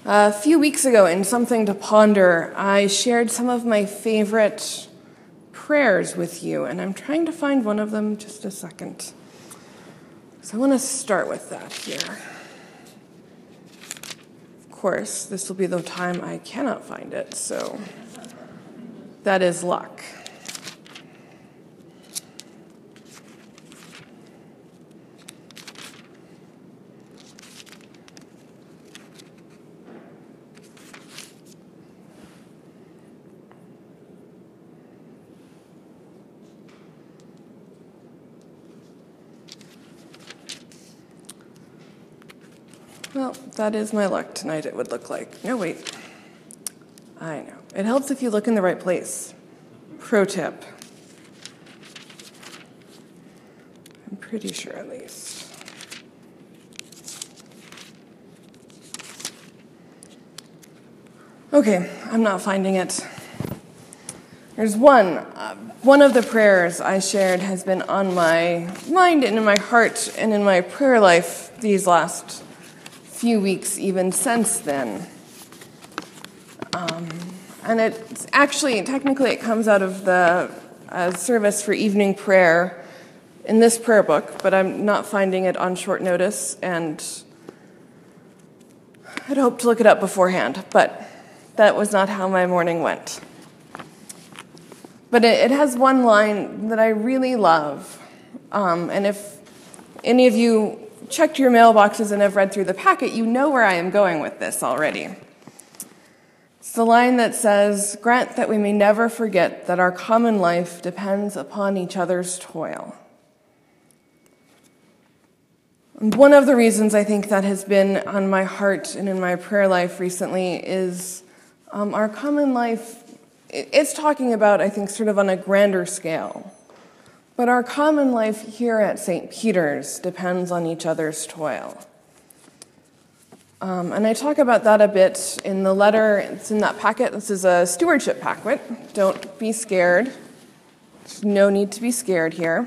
A few weeks ago in Something to Ponder, I shared some of my favorite prayers with you, and I'm trying to find one of them. Just a second. So I want to start with that here. Of course, this will be the time I cannot find it, so that is luck. Well, that is my luck tonight, it would look like. No, wait. I know. It helps if you look in the right place. Pro tip. I'm pretty sure, at least. Okay, I'm not finding it. There's one. One of the prayers I shared has been on my mind and in my heart and in my prayer life these last few weeks, even since then. And it's actually, technically, it comes out of the service for evening prayer in this prayer book, but I'm not finding it on short notice, and I'd hoped to look it up beforehand, but that was not how my morning went. But it has one line that I really love, and if any of you checked your mailboxes and have read through the packet, you know where I am going with this already. It's the line that says, "Grant that we may never forget that our common life depends upon each other's toil." And one of the reasons I think that has been on my heart and in my prayer life recently is our common life. It's talking about, I think, sort of on a grander scale. But our common life here at St. Peter's depends on each other's toil. And I talk about that a bit in the letter. It's in that packet. This is a stewardship packet. Don't be scared. There's no need to be scared here.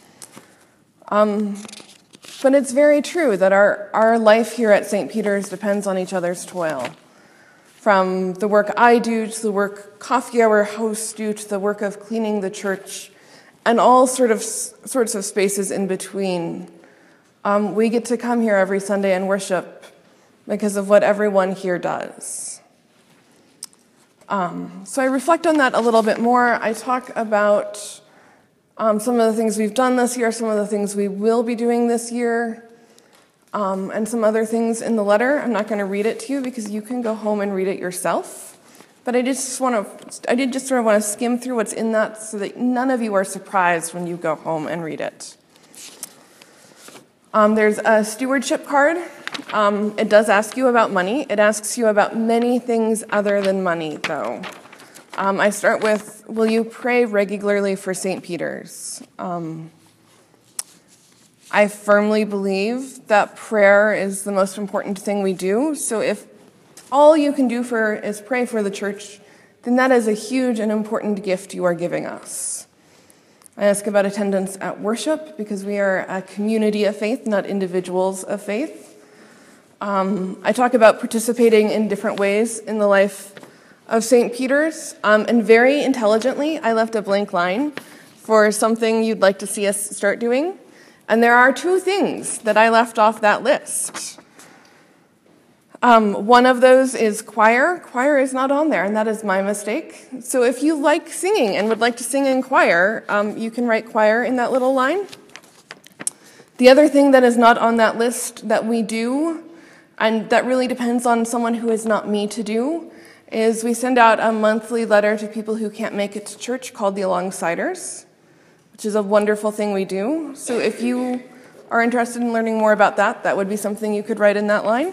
But it's very true that our life here at St. Peter's depends on each other's toil. From the work I do to the work coffee hour hosts do to the work of cleaning the church, and all sorts of spaces in between. We get to come here every Sunday and worship because of what everyone here does. So I reflect on that a little bit more. I talk about some of the things we've done this year, some of the things we will be doing this year, and some other things in the letter. I'm not going to read it to you because you can go home and read it yourself. But I did just sort of want to skim through what's in that so that none of you are surprised when you go home and read it. There's a stewardship card. It does ask you about money. It asks you about many things other than money, though. I start with, will you pray regularly for St. Peter's? I firmly believe that prayer is the most important thing we do. So if all you can do is pray for the church, then that is a huge and important gift you are giving us. I ask about attendance at worship because we are a community of faith, not individuals of faith. I talk about participating in different ways in the life of St. Peter's, and very intelligently, I left a blank line for something you'd like to see us start doing. And there are two things that I left off that list. One of those is choir. Choir is not on there, and that is my mistake. So if you like singing and would like to sing in choir, you can write choir in that little line. The other thing that is not on that list that we do, and that really depends on someone who is not me to do, is we send out a monthly letter to people who can't make it to church called the Alongsiders, which is a wonderful thing we do. So if you are interested in learning more about that, that would be something you could write in that line.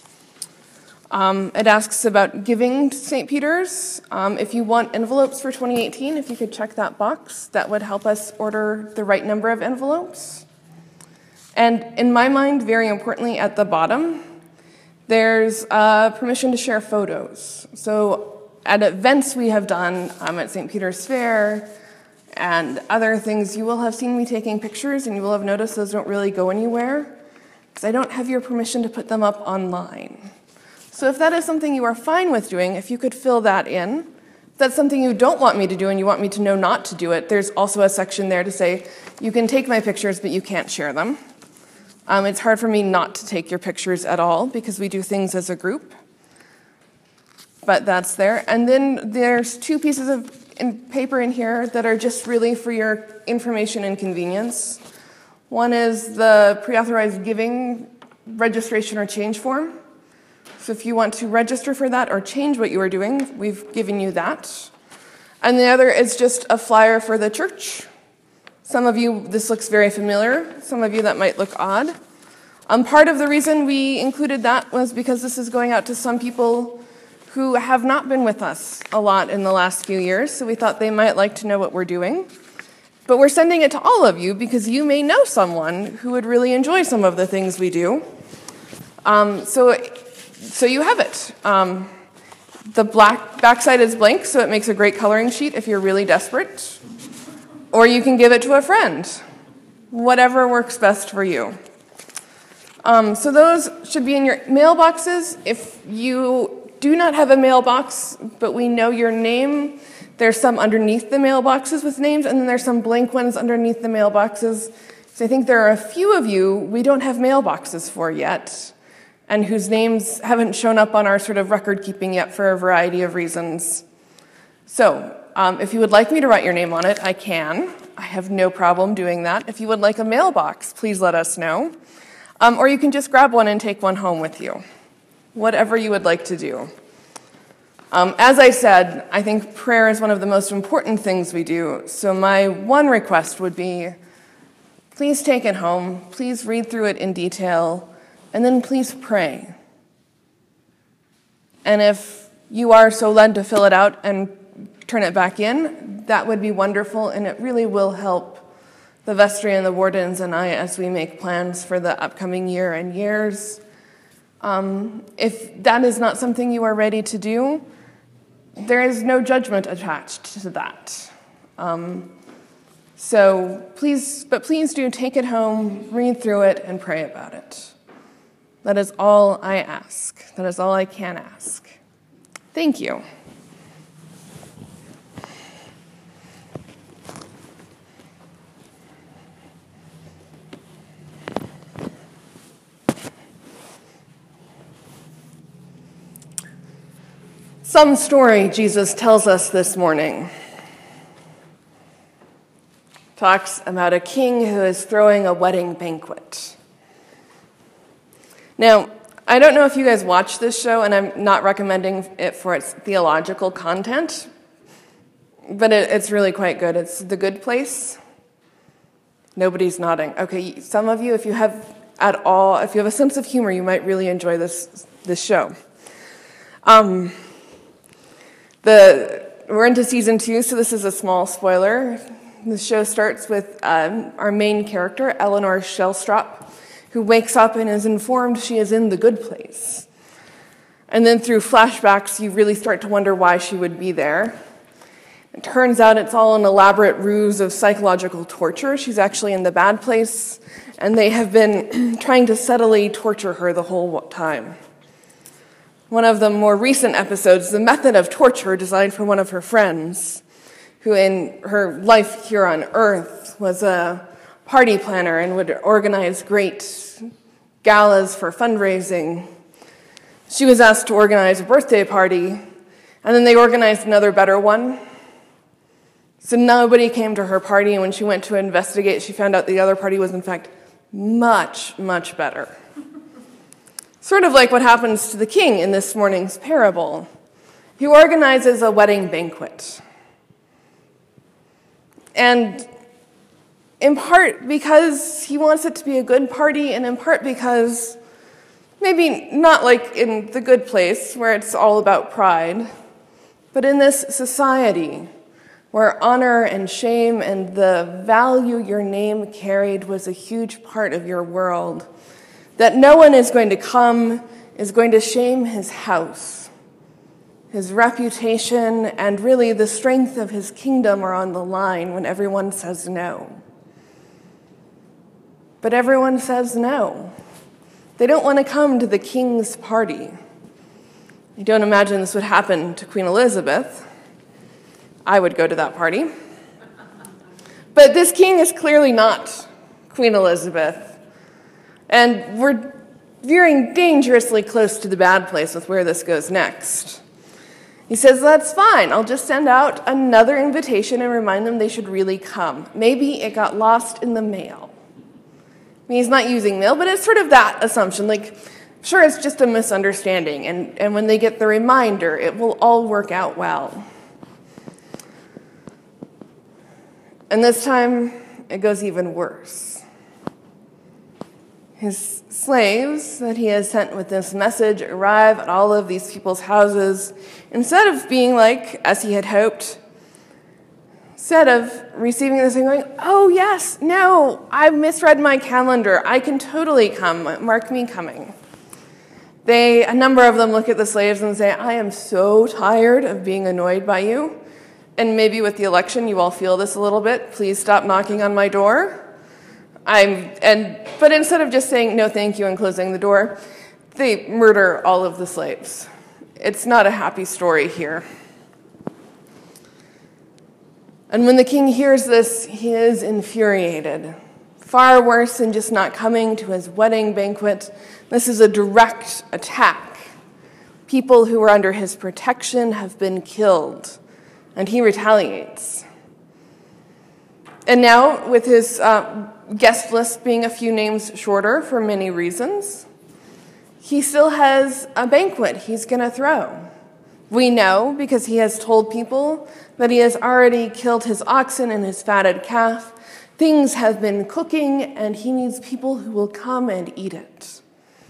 It asks about giving to St. Peter's. If you want envelopes for 2018, if you could check that box, that would help us order the right number of envelopes. And in my mind, very importantly, at the bottom, there's permission to share photos. So at events we have done at St. Peter's Fair and other things, you will have seen me taking pictures, and you will have noticed those don't really go anywhere because I don't have your permission to put them up online. So if that is something you are fine with doing, if you could fill that in. If that's something you don't want me to do and you want me to know not to do it, there's also a section there to say, you can take my pictures, but you can't share them. It's hard for me not to take your pictures at all because we do things as a group. But that's there. And then there's 2 pieces of paper in here that are just really for your information and convenience. One is the pre-authorized giving registration or change form. So if you want to register for that or change what you are doing, we've given you that. And the other is just a flyer for the church. Some of you, this looks very familiar. Some of you, that might look odd. Part of the reason we included that was because this is going out to some people who have not been with us a lot in the last few years, so we thought they might like to know what we're doing. But we're sending it to all of you because you may know someone who would really enjoy some of the things we do. So you have it. The backside is blank, so it makes a great coloring sheet if you're really desperate. Or you can give it to a friend. Whatever works best for you. So those should be in your mailboxes. If you do not have a mailbox, but we know your name, there's some underneath the mailboxes with names, and then there's some blank ones underneath the mailboxes. So I think there are a few of you we don't have mailboxes for yet, and whose names haven't shown up on our sort of record keeping yet for a variety of reasons. So if you would like me to write your name on it, I can. I have no problem doing that. If you would like a mailbox, please let us know. Or you can just grab one and take one home with you. Whatever you would like to do. As I said, I think prayer is one of the most important things we do. So my one request would be, please take it home, please read through it in detail, and then please pray. And if you are so led to fill it out and turn it back in, that would be wonderful, and it really will help the vestry and the wardens and I as we make plans for the upcoming year and years. If that is not something you are ready to do, there is no judgment attached to that. So please do take it home, read through it, and pray about it. That is all I ask. That is all I can ask. Thank you. Some story Jesus tells us this morning talks about a king who is throwing a wedding banquet. Now, I don't know if you guys watch this show, and I'm not recommending it for its theological content, but it's really quite good. It's The Good Place. Nobody's nodding. Okay, some of you, if you have a sense of humor, you might really enjoy this show. We're into season 2, so this is a small spoiler. The show starts with our main character, Eleanor Shellstrop, who wakes up and is informed she is in the good place. And then through flashbacks, you really start to wonder why she would be there. It turns out it's all an elaborate ruse of psychological torture. She's actually in the bad place, and they have been trying to subtly torture her the whole time. One of the more recent episodes, the method of torture designed for one of her friends, who in her life here on Earth was a party planner and would organize great galas for fundraising. She was asked to organize a birthday party, and then they organized another better one. So nobody came to her party, and when she went to investigate, she found out the other party was in fact much, much better. Sort of like what happens to the king in this morning's parable. He organizes a wedding banquet. And in part because he wants it to be a good party, and in part because maybe not like in The Good Place where it's all about pride, but in this society where honor and shame and the value your name carried was a huge part of your world, that no one is going to shame his house. His reputation and really the strength of his kingdom are on the line when everyone says no. But everyone says no. They don't want to come to the king's party. I don't imagine this would happen to Queen Elizabeth. I would go to that party. But this king is clearly not Queen Elizabeth. And we're veering dangerously close to the bad place with where this goes next. He says, that's fine. I'll just send out another invitation and remind them they should really come. Maybe it got lost in the mail. I mean, he's not using mail, but it's sort of that assumption. Like, sure, it's just a misunderstanding. And when they get the reminder, it will all work out well. And this time, it goes even worse. His slaves that he has sent with this message arrive at all of these people's houses. Instead of being like, as he had hoped, instead of receiving this and going, oh yes, no, I misread my calendar. I can totally come. Mark me coming. A number of them look at the slaves and say, I am so tired of being annoyed by you. And maybe with the election, you all feel this a little bit. Please stop knocking on my door. But instead of just saying no thank you and closing the door, they murder all of the slaves. It's not a happy story here. And when the king hears this, he is infuriated. Far worse than just not coming to his wedding banquet. This is a direct attack. People who were under his protection have been killed, and he retaliates. And now, with his guest list being a few names shorter for many reasons, he still has a banquet he's going to throw. We know because he has told people that he has already killed his oxen and his fatted calf. Things have been cooking, and he needs people who will come and eat it.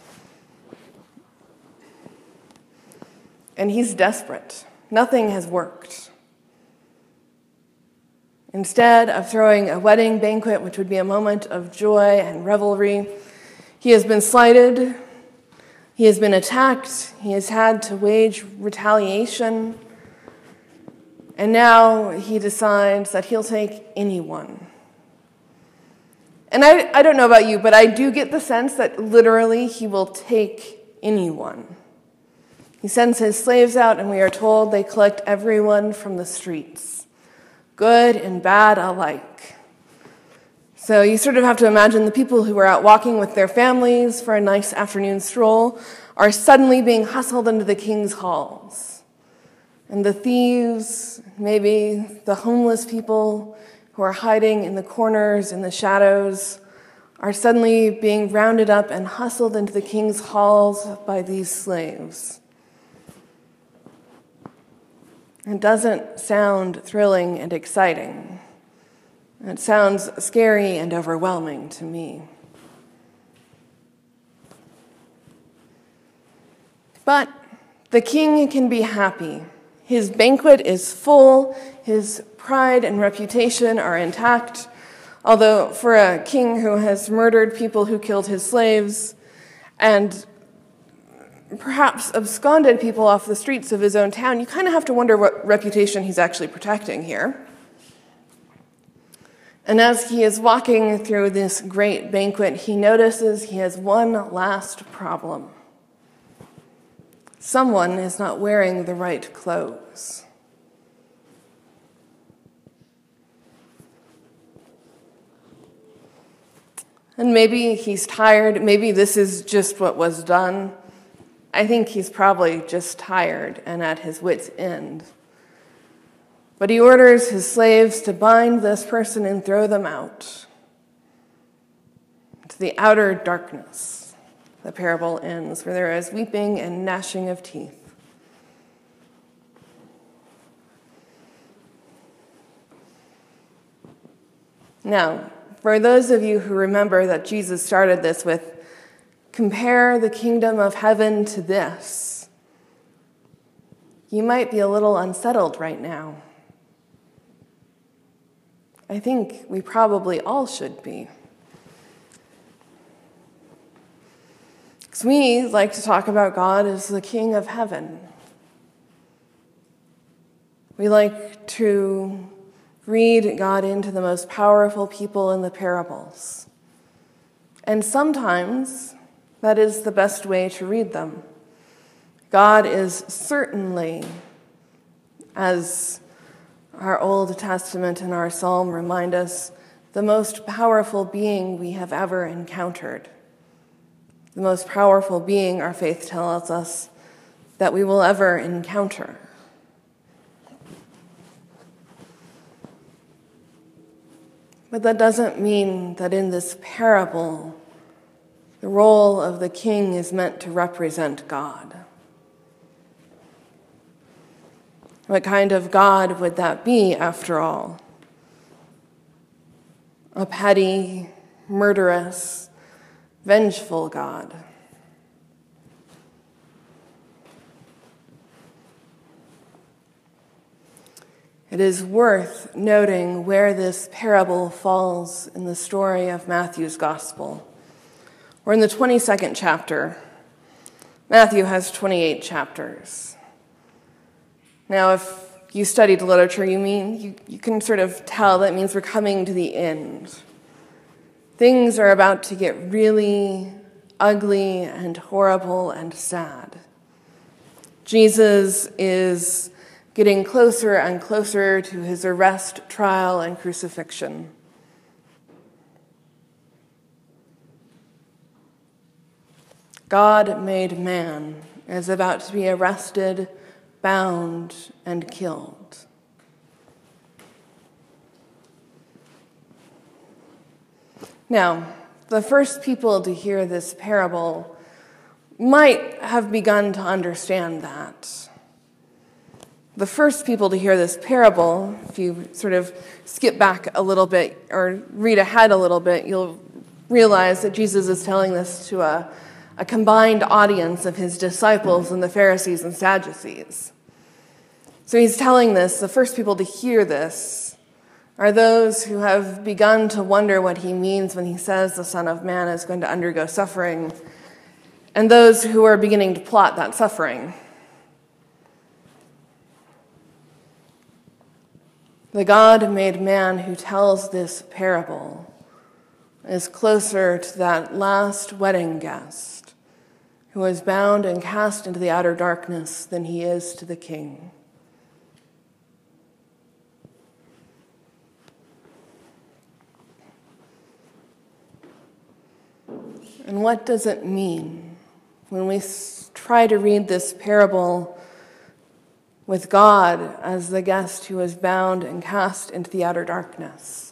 And he's desperate. Nothing has worked. Instead of throwing a wedding banquet, which would be a moment of joy and revelry, he has been slighted, he has been attacked, he has had to wage retaliation, and now he decides that he'll take anyone. And I don't know about you, but I do get the sense that literally he will take anyone. He sends his slaves out, and we are told they collect everyone from the streets, good and bad alike. So you sort of have to imagine the people who are out walking with their families for a nice afternoon stroll are suddenly being hustled into the king's halls. And the thieves, maybe the homeless people who are hiding in the corners, in the shadows, are suddenly being rounded up and hustled into the king's halls by these slaves. It doesn't sound thrilling and exciting. It sounds scary and overwhelming to me. But the king can be happy. His banquet is full, his pride and reputation are intact, although for a king who has murdered people who killed his slaves and perhaps absconded people off the streets of his own town, you kind of have to wonder what reputation he's actually protecting here. And as he is walking through this great banquet, he notices he has one last problem. Someone is not wearing the right clothes. And maybe he's tired. Maybe this is just what was done. I think he's probably just tired and at his wit's end. But he orders his slaves to bind this person and throw them out to the outer darkness. The parable ends where there is weeping and gnashing of teeth. Now, for those of you who remember that Jesus started this with, compare the kingdom of heaven to this, you might be a little unsettled right now. I think we probably all should be. Because we like to talk about God as the King of heaven. We like to read God into the most powerful people in the parables. And sometimes that is the best way to read them. God is certainly, as our Old Testament and our Psalm remind us, the most powerful being we have ever encountered. The most powerful being, our faith tells us, that we will ever encounter. But that doesn't mean that in this parable, the role of the king is meant to represent God. What kind of God would that be, after all? A petty, murderous, vengeful God. It is worth noting where this parable falls in the story of Matthew's Gospel. We're in the 22nd chapter. Matthew has 28 chapters. Now, if you studied literature, you can sort of tell that means we're coming to the end. Things are about to get really ugly and horrible and sad. Jesus is getting closer and closer to his arrest, trial, and crucifixion. God made man is about to be arrested, bound, and killed. Now, the first people to hear this parable might have begun to understand that. The first people to hear this parable, if you sort of skip back a little bit or read ahead a little bit, you'll realize that Jesus is telling this to a combined audience of his disciples and the Pharisees and Sadducees. So he's telling this, the first people to hear this are those who have begun to wonder what he means when he says the Son of Man is going to undergo suffering, and those who are beginning to plot that suffering. The God-made man who tells this parable is closer to that last wedding guest who is bound and cast into the outer darkness than he is to the king. And what does it mean when we try to read this parable with God as the guest who is bound and cast into the outer darkness?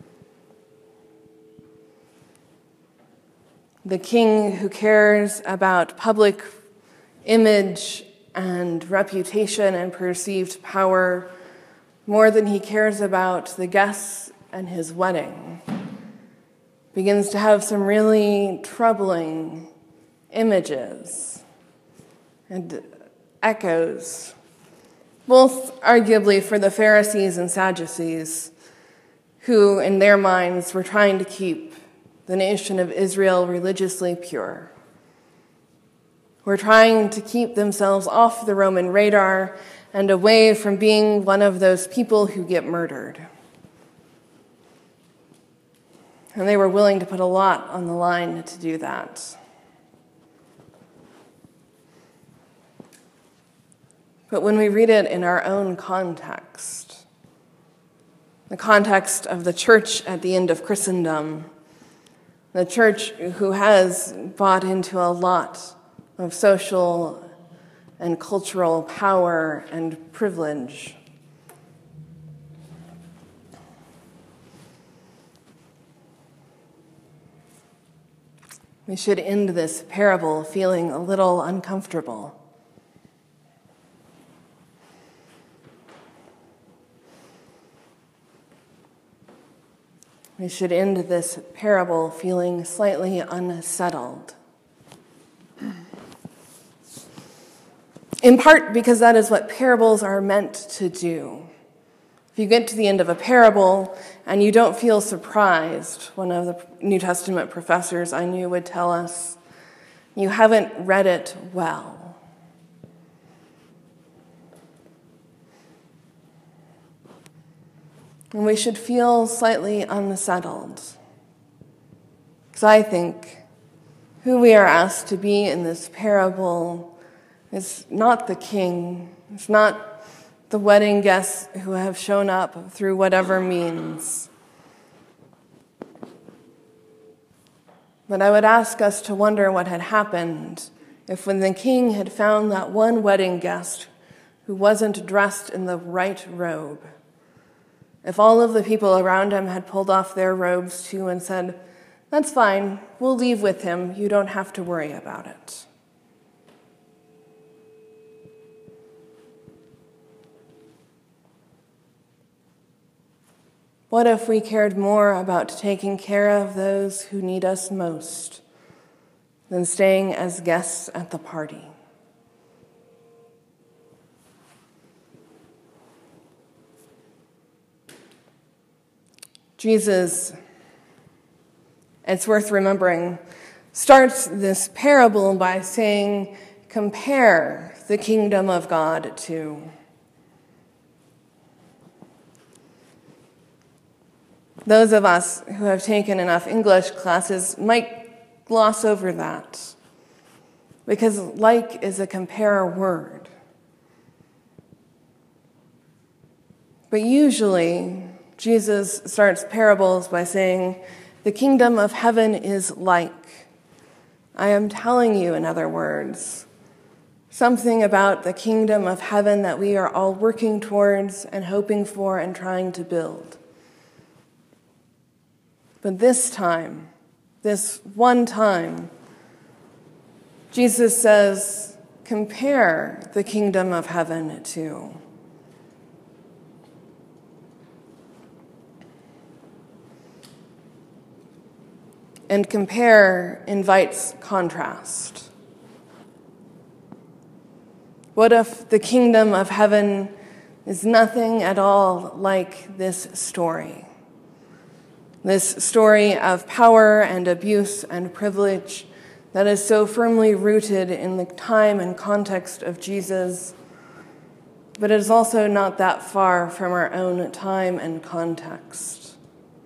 The king who cares about public image and reputation and perceived power more than he cares about the guests and his wedding begins to have some really troubling images and echoes, both arguably for the Pharisees and Sadducees, who in their minds were trying to keep the nation of Israel religiously pure. Were trying to keep themselves off the Roman radar and away from being one of those people who get murdered. And they were willing to put a lot on the line to do that. But when we read it in our own context, the context of the church at the end of Christendom, the church who has bought into a lot of social and cultural power and privilege, we should end this parable feeling a little uncomfortable. We should end this parable feeling slightly unsettled. In part because that is what parables are meant to do. If you get to the end of a parable and you don't feel surprised, one of the New Testament professors I knew would tell us, you haven't read it well. And we should feel slightly unsettled. Because I think who we are asked to be in this parable It's not the king. It's not the wedding guests who have shown up through whatever means. But I would ask us to wonder what had happened if, when the king had found that one wedding guest who wasn't dressed in the right robe, if all of the people around him had pulled off their robes too and said, "That's fine, we'll leave with him, you don't have to worry about it." What if we cared more about taking care of those who need us most than staying as guests at the party? Jesus, it's worth remembering, starts this parable by saying, compare the kingdom of God to. Those of us who have taken enough English classes might gloss over that, because like is a compare word. But usually, Jesus starts parables by saying, the kingdom of heaven is like. I am telling you, in other words, something about the kingdom of heaven that we are all working towards and hoping for and trying to build. But this time, this one time, Jesus says, compare the kingdom of heaven to. And compare invites contrast. What if the kingdom of heaven is nothing at all like this story? This story of power and abuse and privilege that is so firmly rooted in the time and context of Jesus, but it is also not that far from our own time and context.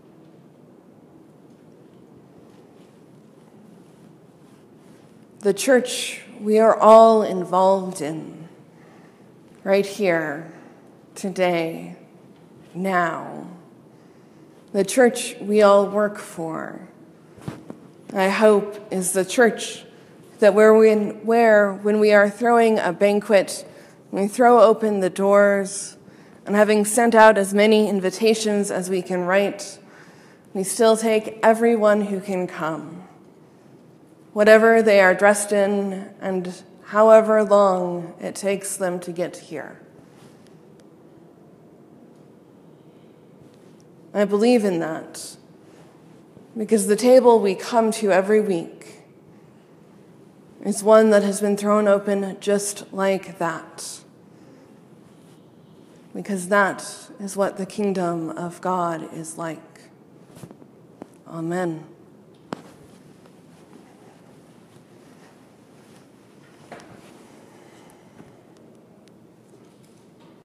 The church we are all involved in, right here, today, now. The church we all work for, I hope, is the church that where when we are throwing a banquet, we throw open the doors, and having sent out as many invitations as we can write, we still take everyone who can come, whatever they are dressed in and however long it takes them to get here. I believe in that because the table we come to every week is one that has been thrown open just like that. Because that is what the kingdom of God is like. Amen.